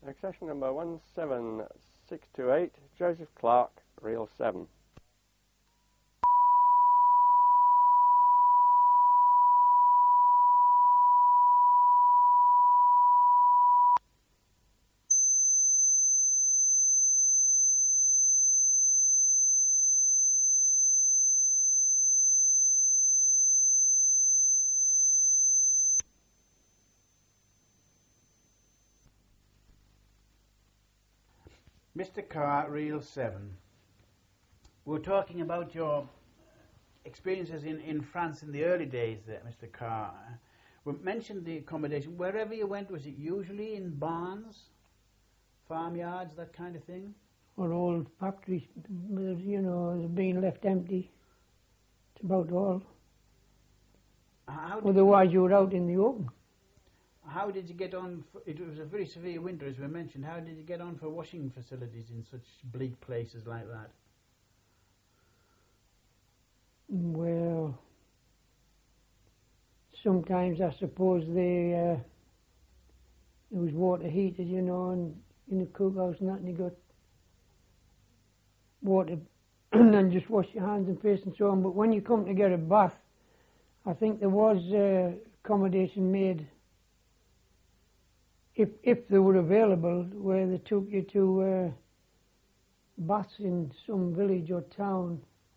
Accession number 17628, Joseph Clark, reel 7. Mr. Carr, reel 7. We're talking about your experiences in France in the early days there, Mr. Carr. We mentioned the accommodation. Wherever you went, was it usually in barns, farmyards, that kind of thing? Or old factories, you know, being left empty. It's about all. Otherwise you were out in the open. How did you get on? It was a very severe winter, as we mentioned. How did you get on for washing facilities in such bleak places like that? Well, sometimes I suppose there was water heated, you know, and in the cookhouse and that, and you got water and then just wash your hands and face and so on. But when you come to get a bath, I think there was accommodation made, if they were available, where they took you to baths in some village or town.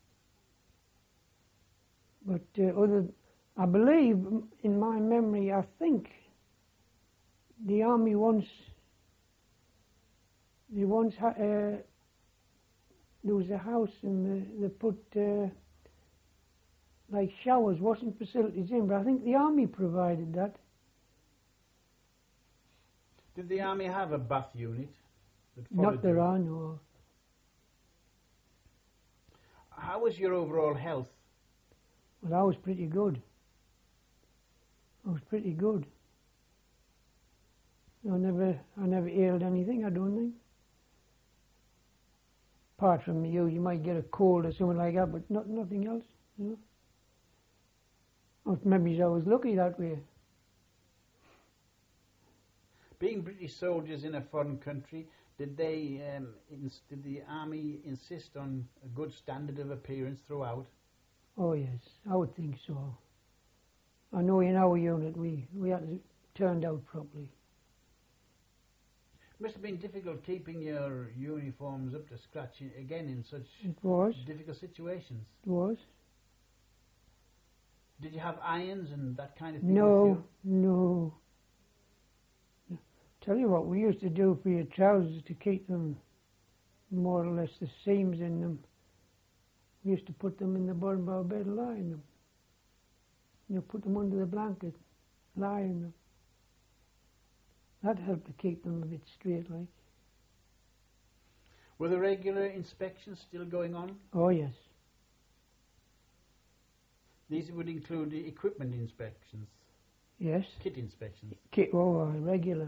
But I believe, in my memory, I think the army there was a house and they put like showers, washing facilities in, but I think the army provided that. Did the army have a bath unit? Not there are, no. How was your overall health? Well, I was pretty good. I never ailed anything, I don't think. Apart from you might get a cold or something like that, but nothing else, you know. Or maybe I was lucky that way. Being British soldiers in a foreign country, did the army insist on a good standard of appearance throughout? Oh yes, I would think so. I know in our unit we had it turned out properly. It must have been difficult keeping your uniforms up to scratch again in such difficult situations. It was. Did you have irons and that kind of thing? No. Tell you what, we used to do for your trousers to keep them more or less the seams in them. We used to put them in the bottom of our bed and lie in them. You put them under the blanket, lie in them. That helped to keep them a bit straight like. Were the regular inspections still going on? Oh yes. These would include the equipment inspections? Yes. Kit inspections? Regular.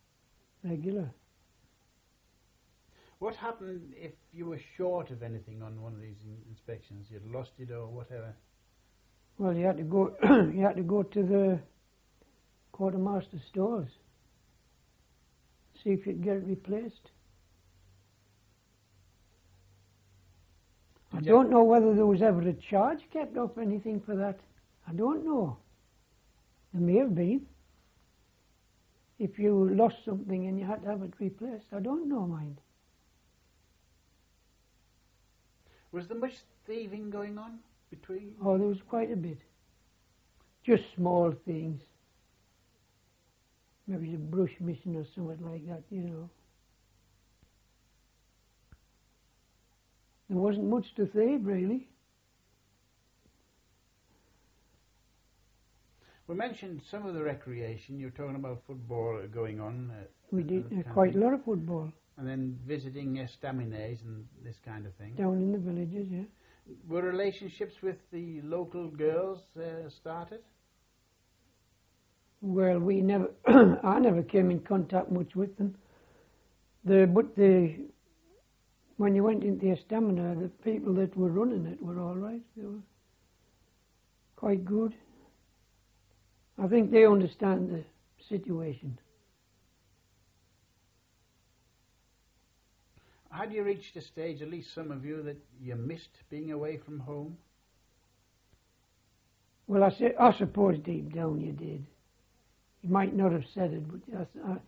What happened if you were short of anything on one of these inspections? You'd lost it or whatever? Well, you had to go. You had to go to the quartermaster's stores. See if you could get it replaced. I don't know whether there was ever a charge kept up anything for that. I don't know. There may have been. If you lost something and you had to have it replaced, I don't know, mind. Was there much thieving going on between? Oh, there was quite a bit. Just small things. Maybe a brush missing or something like that, you know. There wasn't much to thieve, really. We mentioned some of the recreation. You were talking about football going on. We did quite a lot of football. And then visiting estaminets and this kind of thing. Down in the villages, yeah. Were relationships with the local girls started? Well, we never. I never came in contact much with them. When you went into the estamina, the people that were running it were all right. They were quite good. I think they understand the situation. Had you reached a stage, at least some of you, that you missed being away from home? Well, I suppose deep down you did. You might not have said it, but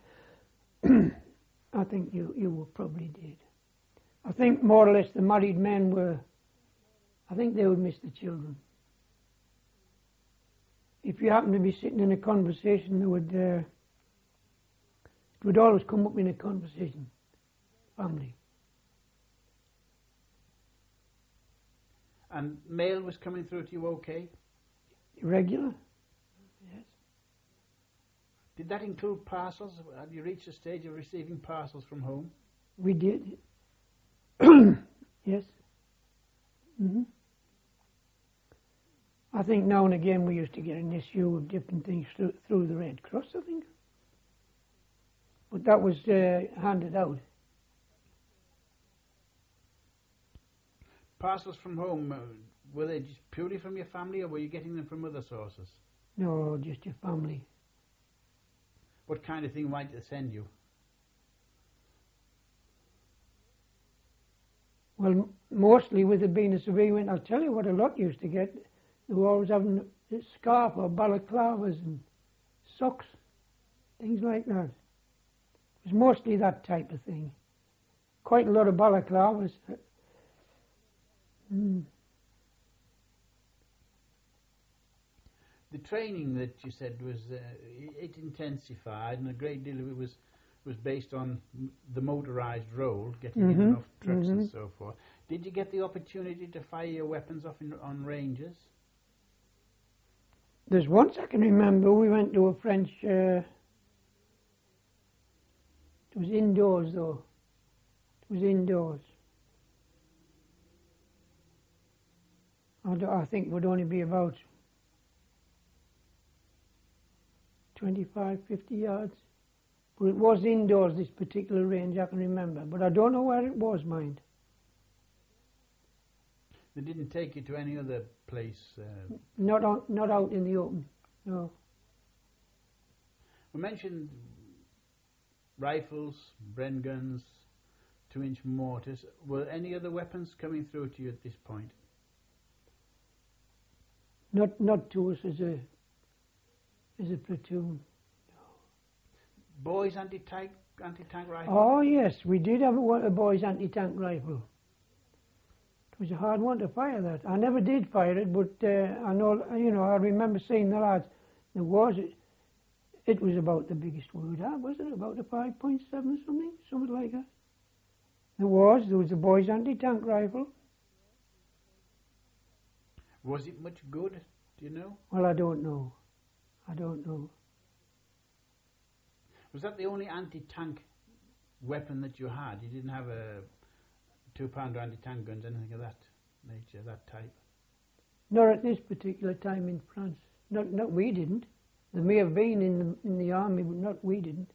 I think you probably did. I think more or less the married men I think they would miss the children. If you happen to be sitting in a conversation, it would always come up in a conversation. Family. And mail was coming through to you okay? Regular? Yes. Did that include parcels? Had you reached a stage of receiving parcels from home? We did. Yes. Mm-hmm. I think now and again we used to get an issue of different things through the Red Cross, I think. But that was handed out. Parcels from home, were they just purely from your family, or were you getting them from other sources? No, just your family. What kind of thing might they send you? Well, mostly with it being a severe winter, I'll tell you what a lot used to get. They were always having a scarf or balaclavas and socks, things like that. It was mostly that type of thing. Quite a lot of balaclavas. The training that you said was it intensified, and a great deal of it was based on the motorised role, getting in and off trucks and so forth. Did you get the opportunity to fire your weapons off on ranges? There's once I can remember we went to a French. It was indoors though. It was indoors. I think it would only be about 25, 50 yards. But it was indoors, this particular range, I can remember. But I don't know where it was, mind. They didn't take you to any other place? Not out in the open, no. We mentioned rifles, Bren guns, 2-inch mortars. Were any other weapons coming through to you at this point? Not to us as a platoon. Boys anti-tank rifle? Oh yes, we did have a boys anti-tank rifle. It was a hard one to fire that. I never did fire it, but I know, I remember seeing the lads. It was about the biggest we would have, wasn't it? About a 5.7 something like that. There was a boys anti-tank rifle. Was it much good, do you know? Well, I don't know. Was that the only anti-tank weapon that you had? You didn't have a 2-pounder anti-tank guns, anything of that nature, that type? Not at this particular time in France. Not we didn't. There may have been in the army, but not we didn't.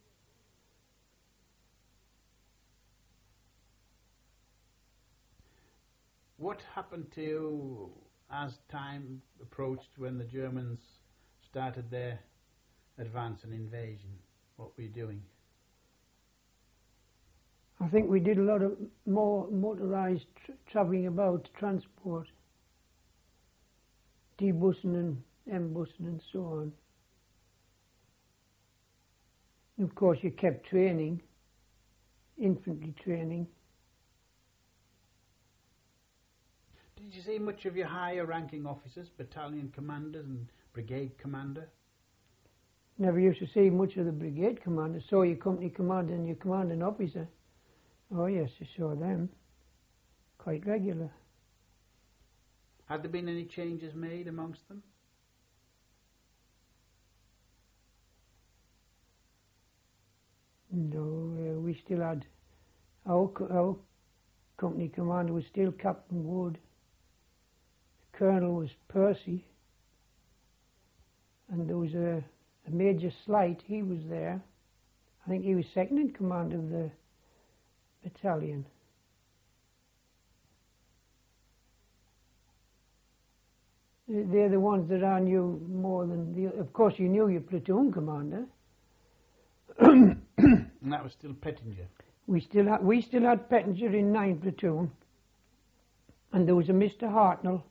What happened to you as time approached when the Germans started their advance and invasion? What were you doing? I think we did a lot of more motorised travelling about, transport, D-bussing and M-bussing and so on. And of course you kept training, infantry training. Did you see much of your higher ranking officers, battalion commanders and brigade commander? Never used to see much of the brigade commander. Saw your company commander and your commanding officer. Oh yes, you saw them. Quite regular. Had there been any changes made amongst them? No, we still had our company commander was still Captain Wood. The colonel was Percy, and there was a Major Slight. He was there. I think he was second in command of the battalion. They're the ones that I knew more than the. Of course, you knew your platoon commander. And that was still Pettinger? We still had Pettinger in 9th platoon, and there was a Mr. Hartnell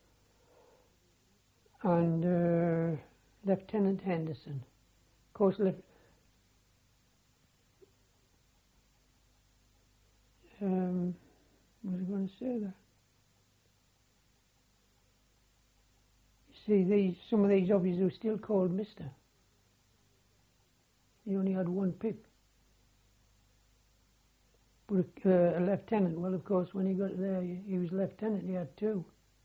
and Lieutenant Henderson. Of course, what was I going to say there? You see, some of these officers were still called Mr. He only had one pip. But a lieutenant, well, of course, when he got there, he was lieutenant, he had two.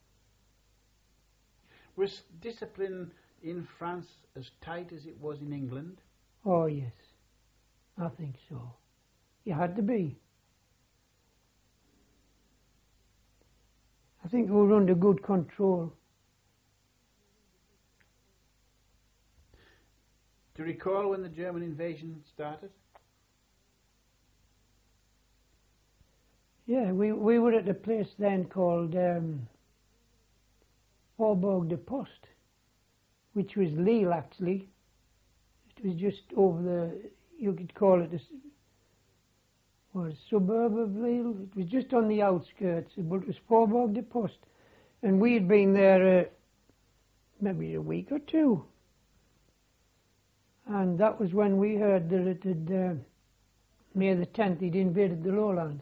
Was discipline in France as tight as it was in England? Oh, yes. I think so. You had to be. I think we were under good control. Do you recall when the German invasion started? Yeah, we were at a place then called Faubourg de Poste, which was Lille actually. It was just over you could call it a suburb of Lille. It was just on the outskirts, but it was Faubourg de Poste. And we had been there maybe a week or two. And that was when we heard that it had, May the 10th, he'd invaded the lowlands.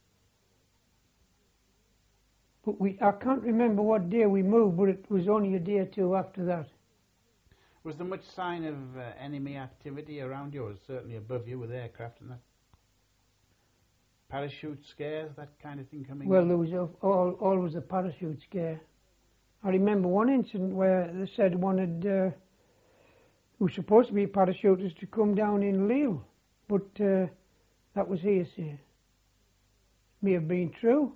But I can't remember what day we moved, but it was only a day or two after that. Was there much sign of enemy activity around you, or certainly above you with aircraft and that? Parachute scares, that kind of thing coming Well, in? there was always a parachute scare. I remember one incident where they said one had, who was supposed to be parachutists to come down in Lille, but that was hearsay. May have been true.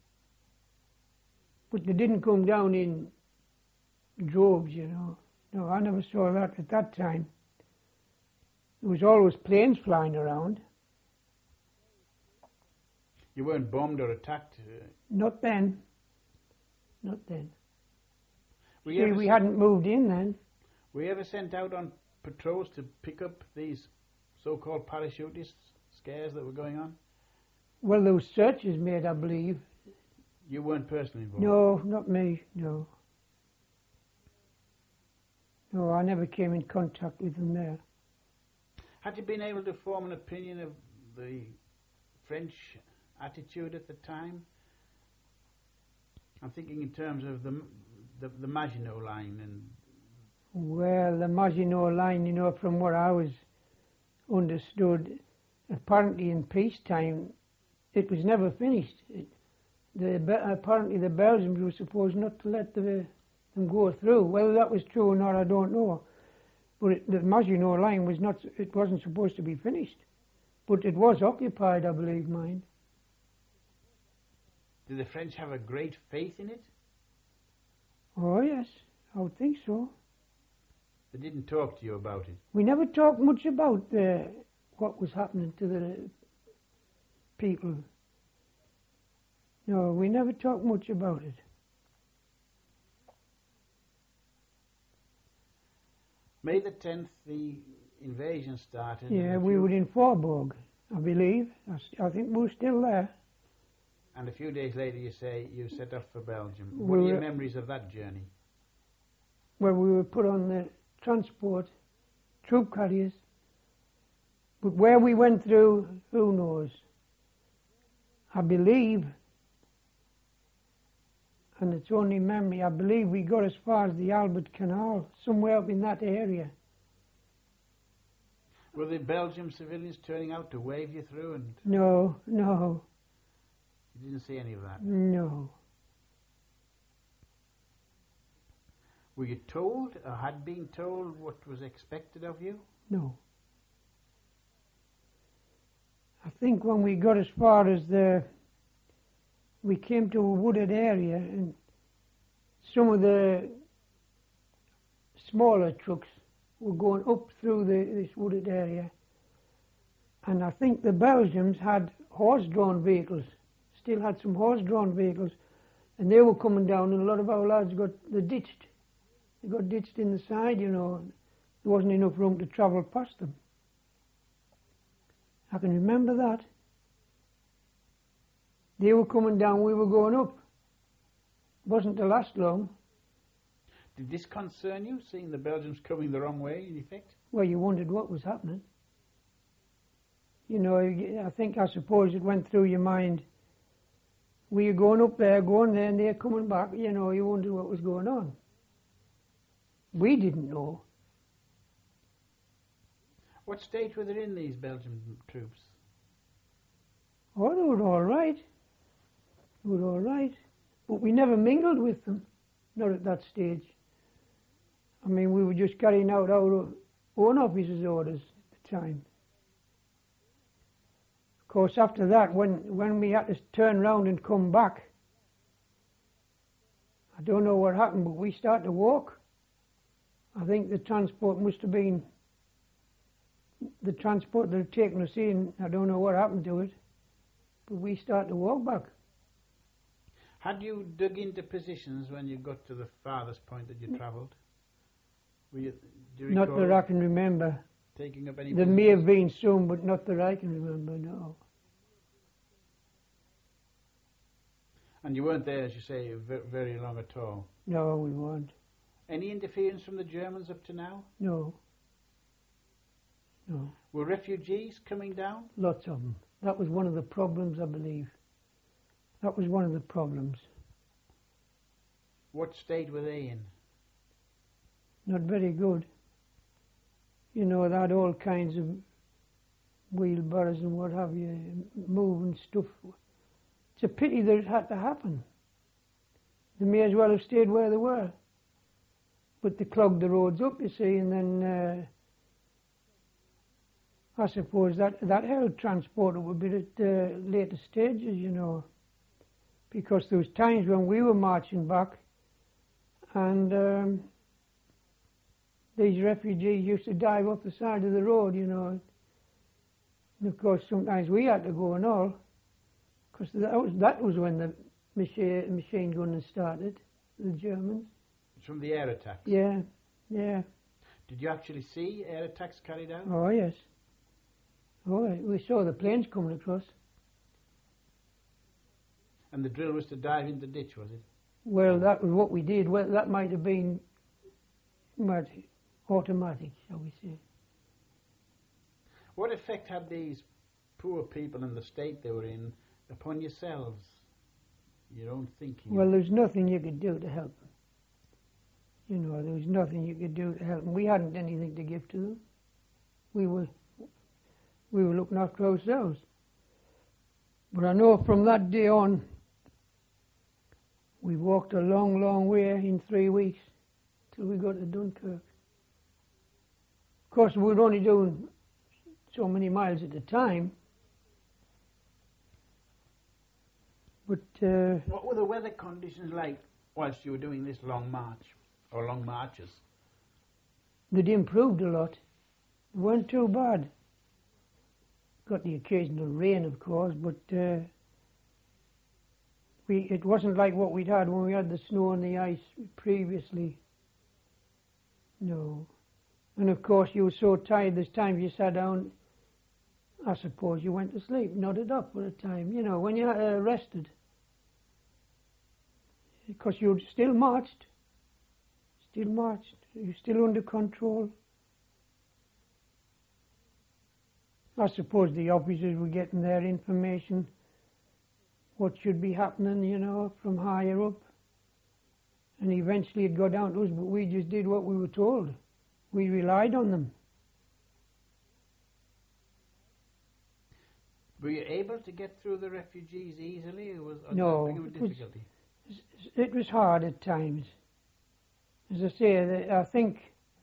But they didn't come down in droves, you know. No, I never saw that at that time. There was always planes flying around. You weren't bombed or attacked? Not then. Not then. See, we hadn't moved in then. Were you ever sent out on patrols to pick up these so-called parachutist scares that were going on? Well, there was searches made, I believe. You weren't personally involved? No, not me, no. No, I never came in contact with them there. Had you been able to form an opinion of the French attitude at the time? I'm thinking in terms of the Maginot Line and... Well, the Maginot Line, you know, from what I was understood, apparently in peacetime, it was never finished. Apparently the Belgians were supposed not to let them go through. Whether that was true or not, I don't know. But the Maginot Line wasn't supposed to be finished. But it was occupied, I believe, mind. Did the French have a great faith in it? Oh, yes, I would think so. They didn't talk to you about it? We never talked much about what was happening to the people. No, we never talked much about it. May the 10th, the invasion started. Yeah, we were in Faubourg, I believe. I think we were still there. And a few days later you say you set off for Belgium. What are your memories of that journey? Well, we were put on the transport, troop carriers. But where we went through, who knows? I believe, and it's only memory, I believe we got as far as the Albert Canal, somewhere up in that area. Were the Belgian civilians turning out to wave you through? And No. You didn't see any of that? No. Were you told, or had been told, what was expected of you? No. I think when we got as far as we came to a wooded area, and some of the smaller trucks were going up through this wooded area, and I think the Belgians had horse-drawn vehicles, still had some horse-drawn vehicles, and they were coming down, and a lot of our lads got ditched. They got ditched in the side, you know. There wasn't enough room to travel past them. I can remember that. They were coming down, we were going up. Wasn't to last long. Did this concern you, seeing the Belgians coming the wrong way, in effect? Well, you wondered what was happening. You know, I suppose it went through your mind. We were going up there, going there, and they're coming back. You know, you wondered what was going on. We didn't know. What state were they in, these Belgian troops? Oh, they were all right. They were all right. But we never mingled with them, not at that stage. I mean, we were just carrying out our own officers' orders at the time. Of course, after that, when we had to turn round and come back, I don't know what happened, but we started to walk. I think the transport must have been the transport that had taken us in. I don't know what happened to it, but we started to walk back. Had you dug into positions when you got to the farthest point that you travelled? Do you Not that I can remember. Taking up any There may have been some, but not that I can remember, no. And you weren't there, as you say, very long at all? No, we weren't. Any interference from the Germans up to now? No. No. Were refugees coming down? Lots of them. That was one of the problems, I believe. That was one of the problems. What state were they in? Not very good. You know, they had all kinds of wheelbarrows and what have you, moving stuff. It's a pity that it had to happen. They may as well have stayed where they were. But they clogged the roads up, you see, and then I suppose that held transport up a bit at later stages, you know. Because there was times when we were marching back and these refugees used to dive off the side of the road, you know. And of course sometimes we had to go and all, because that was when the machine gunning started, the Germans. From the air attacks? Yeah, yeah. Did you actually see air attacks carried out? Oh, yes. Oh, we saw the planes coming across. And the drill was to dive in the ditch, was it? Well, that was what we did. Well, that might have been automatic, shall we say. What effect had these poor people in the state they were in upon yourselves, your own thinking? Well, there's nothing you could do to help them. You know, there was nothing you could do to help them. We hadn't anything to give to them. We were looking after ourselves. But I know from that day on, we walked a long, long way in 3 weeks till we got to Dunkirk. Of course, we were only doing so many miles at a time. But what were the weather conditions like whilst you were doing this long march, or long marches? they'd improved a lot. They weren't too bad. Got the occasional rain, of course, but it wasn't like what we'd had when we had the snow and the ice previously. No. And of course you were so tired, there's times you sat down, I suppose you went to sleep, nodded up for a time, you know, when you rested. Because you still marched. You're still under control. I suppose the officers were getting their information, what should be happening, you know, from higher up. And eventually it got down to us, but we just did what we were told. We relied on them. Were you able to get through the refugees easily, or was No, there difficulty? It was hard at times. As I say, I think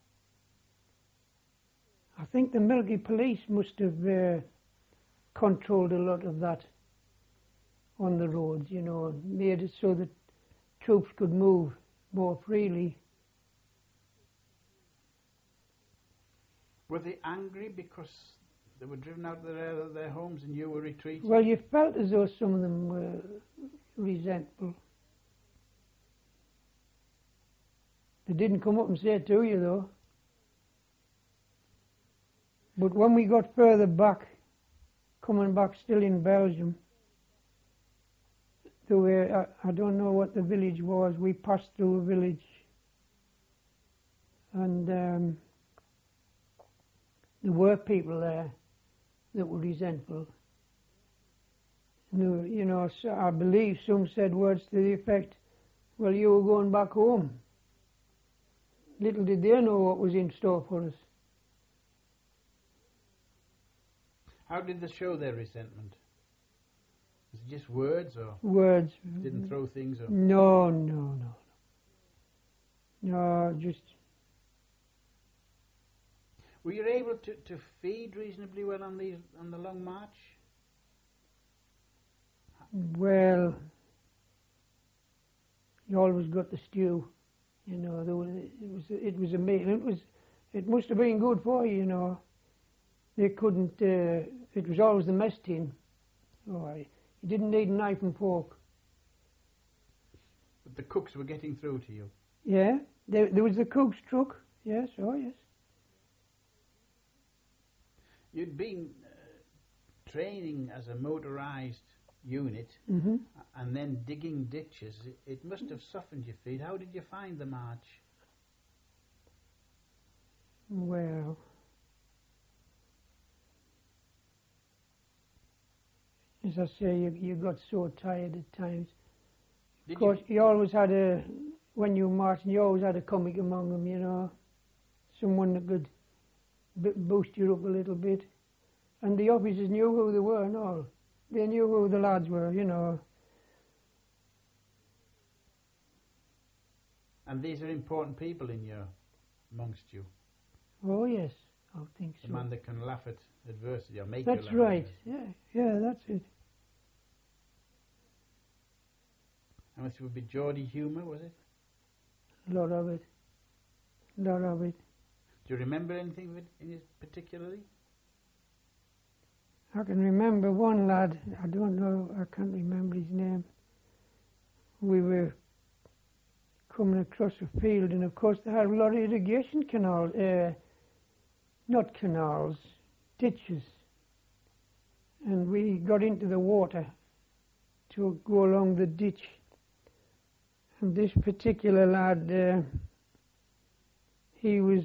the military police must have controlled a lot of that on the roads, you know, made it so that troops could move more freely. Were they angry because they were driven out of their homes and you were retreating? Well, you felt as though some of them were resentful. They didn't come up and say it to you, though. But when we got further back, coming back still in Belgium, there were, I don't know what the village was. We passed through a village, and there were people there that were resentful. You know, so I believe some said words to the effect, "Well, you were going back home." Little did they know what was in store for us. How did they show their resentment? Was it just words, or Words. didn't throw things? Or No, no, no. No, just... were you able to feed reasonably well on the long march? Well, you always got the stew, you know. It was a meal. It must have been good for you, you know. They couldn't. It was always the mess tin. Oh, you didn't need a knife and fork. But the cooks were getting through to you. Yeah, there was the cook's truck. Yes, oh yes. You'd been training as a motorised unit, Mm-hmm. and then digging ditches. It must have softened your feet. How did you find the march? Well, as I say, you got so tired at times. Of course, you always had when you marched, you always had a comic among them, you know. Someone that could boost you up a little bit. And the officers knew who they were and all. They knew who the lads were, you know. And these are important people amongst you. Oh, yes, I think so. The man that can laugh at adversity or make That's you laugh. right, yeah, that's it. And it would be Geordie humour, was it? A lot of it. Do you remember anything of it particularly? I can remember one lad, I don't know, I can't remember his name. We were coming across a field, and of course they had a lot of irrigation canals, not canals, ditches. And we got into the water to go along the ditch. And this particular lad, he was,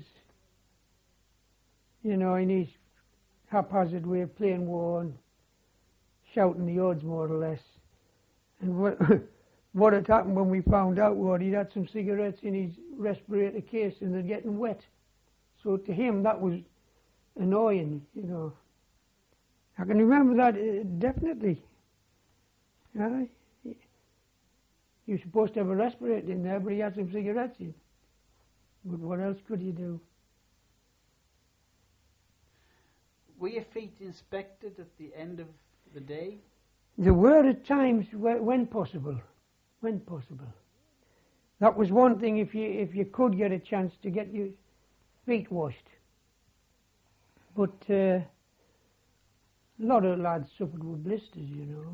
you know, in his haphazard way of playing war and shouting the odds more or less. And what had happened when we found out was he'd had some cigarettes in his respirator case and they're getting wet. So to him that was annoying, you know. I can remember that definitely. You're supposed to have a respirator in there, but he had some cigarettes in. But what else could you do? Were your feet inspected at the end of the day? There were at times when possible. When possible. That was one thing if you could get a chance to get your feet washed. But a lot of lads suffered with blisters, you know.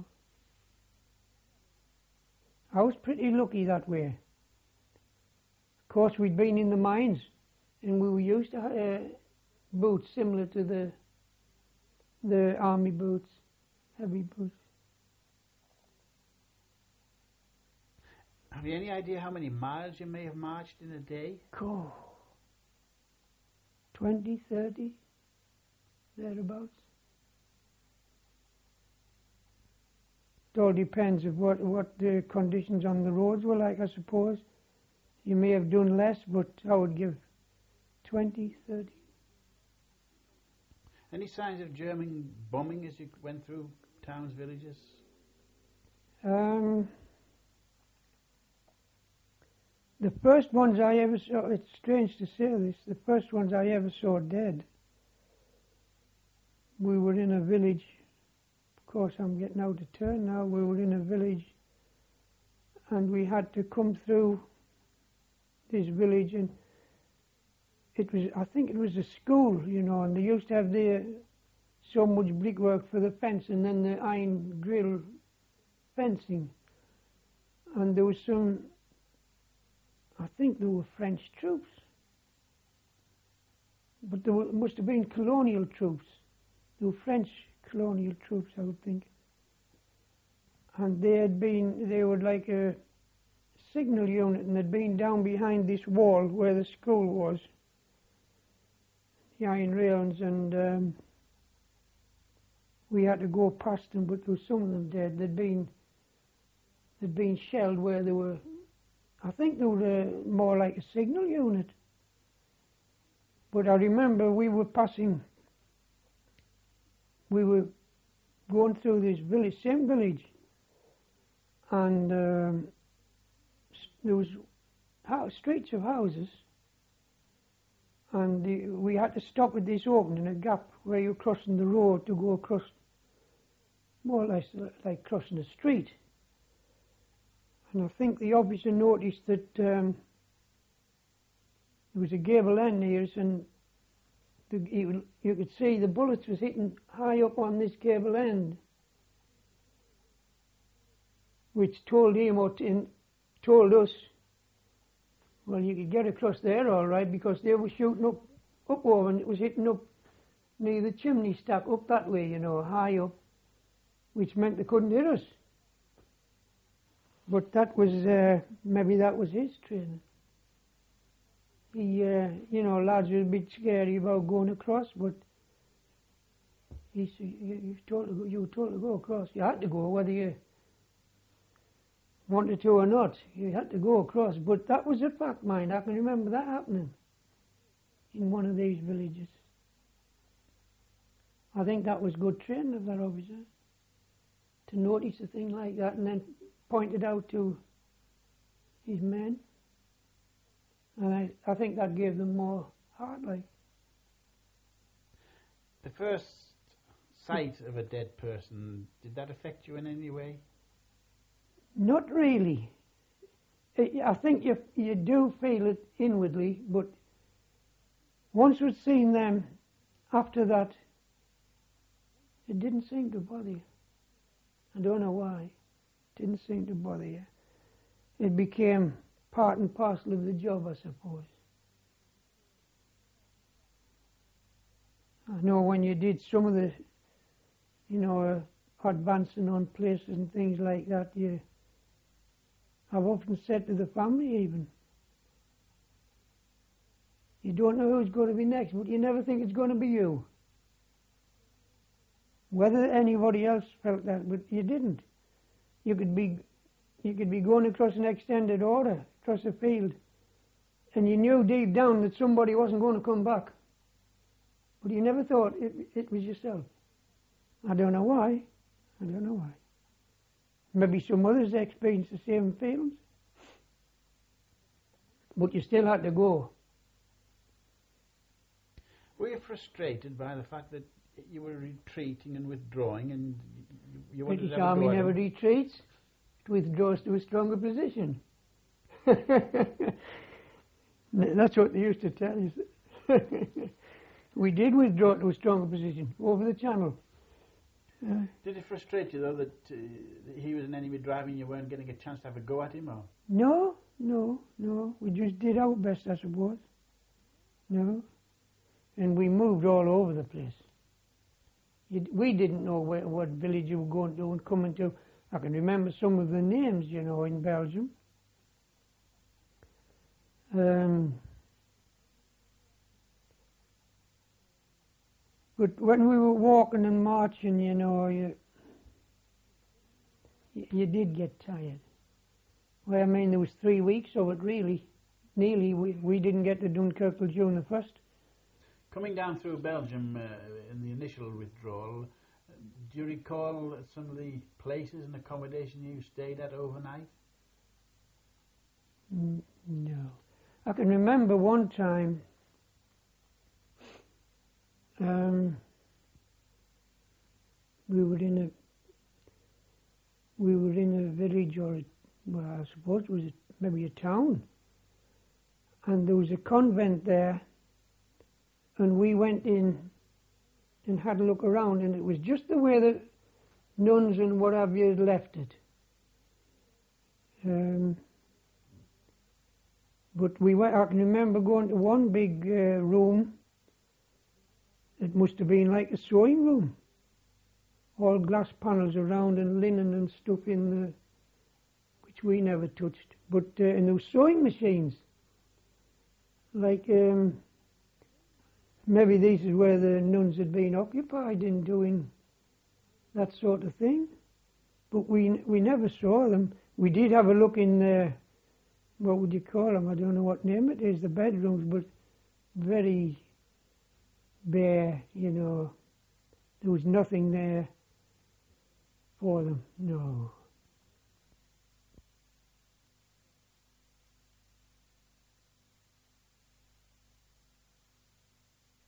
I was pretty lucky that way. Of course, we'd been in the mines, and we were used to boots similar to the army boots, heavy boots. Have you any idea how many miles you may have marched in a day? 20, 30, thereabouts. It all depends of what the conditions on the roads were like, I suppose. You may have done less, but I would give 20, 30. Any signs of German bombing as you went through towns, villages? The first ones I ever saw, it's strange to say this, the first ones I ever saw dead, we were in a village. Of course, I'm getting out of turn now. We were in a village and we had to come through this village, and I think it was a school, you know, and they used to have so much brickwork for the fence and then the iron grill fencing. And there was I think there were French troops, but must have been colonial troops. There were French colonial troops, I would think. and they were like a signal unit, and they'd been down behind this wall where the school was, the iron railings, and we had to go past them, but there was some of them dead. They'd been shelled where they were. I think they were more like a signal unit. But I remember we were going through this village, same village, and there was streets of houses, and we had to stop at this opening, a gap where you're crossing the road to go across, more or less like crossing a street. And I think the officer noticed that there was a gable end near us, and you could see the bullets was hitting high up on this gable end, which told him or told us, well, you could get across there all right, because they were shooting up over, and it was hitting up near the chimney stack, up that way, you know, high up, which meant they couldn't hit us. But that was, maybe that was his training. He, you know, lads were a bit scary about going across, but you were told to go across. You had to go, whether you wanted to or not. You had to go across. But that was a fact, mind. I can remember that happening in one of these villages. I think that was good training of that officer, to notice a thing like that and then point it out to his men. And I think that gave them more heart, like. The first sight of a dead person, did that affect you in any way? Not really. I think you do feel it inwardly, but once we'd seen them, after that, it didn't seem to bother you. I don't know why. It didn't seem to bother you. It became part and parcel of the job, I suppose. I know when you did some of the, you know, advancing on places and things like that, I've often said to the family even, you don't know who's going to be next, but you never think it's going to be you. Whether anybody else felt that, but you didn't. You could be going across an extended order, across a field, and you knew deep down that somebody wasn't going to come back. But you never thought it was yourself. I don't know why. I don't know why. Maybe some others experienced the same feelings. But you still had to go. Were you frustrated by the fact that you were retreating and withdrawing, and you wanted to British Army never retreats. It withdraws to a stronger position. That's what they used to tell us. We did withdraw to a stronger position over the channel. Did it frustrate you, though, that he was an enemy driver and you weren't getting a chance to have a go at him? Or? No. We just did our best, I suppose. No. And we moved all over the place. We didn't know what village you were going to and coming to. I can remember some of the names, you know, in Belgium. But when we were walking and marching, you know, you did get tired. Well, I mean, there was 3 weeks of it, really. Nearly, we didn't get to Dunkirk till June the 1st. Coming down through Belgium in the initial withdrawal, do you recall some of the places and accommodation you stayed at overnight? No. I can remember one time we were in a village, or well, I suppose it was maybe a town, and there was a convent there, and we went in and had a look around, and it was just the way the nuns and what have you had left it. But I can remember going to one big room. It must have been like a sewing room. all glass panels around and linen and stuff in the, which we never touched. But and there was sewing machines. Like maybe this is where the nuns had been occupied in doing that sort of thing. But we never saw them. We did have a look in what would you call them? I don't know what name it is, the bedrooms, but very bare, you know. There was nothing there for them, no.